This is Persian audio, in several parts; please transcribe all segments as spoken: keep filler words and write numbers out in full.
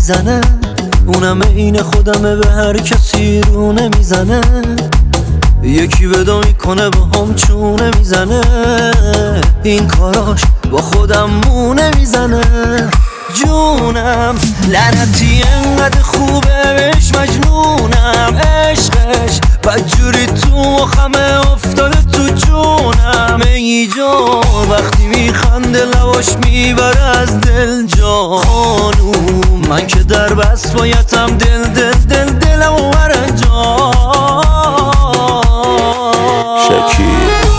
میزنه، اونم این خودمه به هر کسی رو نمیزنه. یکی ودا میکنه با هم چونه میزنه، این کاراش با خودم مونه میزنه. جونم لعنتی انقدر خوبه بهش مجنونم، عشقش بدجوری تو مخمه افتاده تو جونم. ای جان وقتی میخنده لواش میبره از دل جا. خانوم من که در بس بایدم دل دل دل دلم بره جا. شکی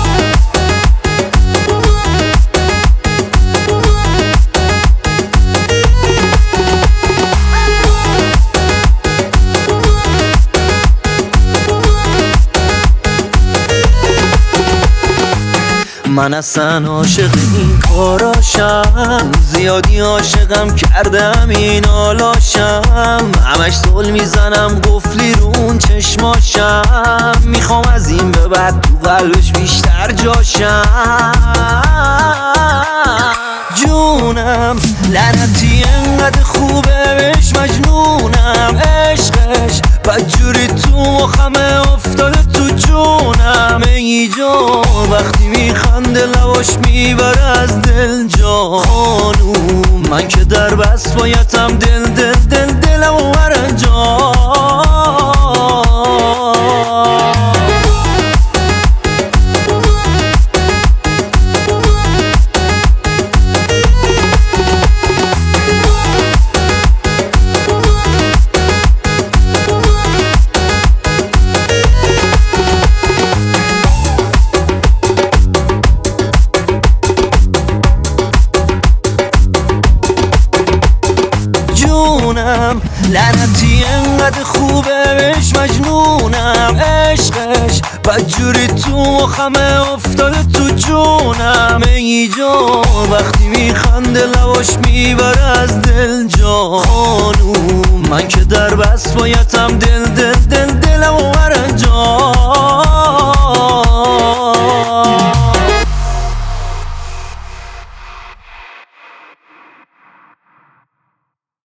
من اصلا عاشق این کاراشم، زیادی عاشقم کردم این آلاشم. همش سل میزنم قفلی رو اون چشماشم، میخوام از این به بعد تو قلبش بیشتر جاشم. جونم لعنتی انقدر خوبه بهش مجنونم، عشقش بدجوری تو مخمه افتاده تو جونم. ای جان وقتی میخنده لواش میبره از دل جا. خانوم من که در بس بایدم دل دل دل دلم بره جا. لعنتی انقدر خوبه بهش مجنونم، عشقش بدجوری تو مخمه افتاده تو جونم. ای جان وقتی میخنده لواش میبره از دل جا. خانوم من که در بس بایدم دل دل دل دلم بره جا.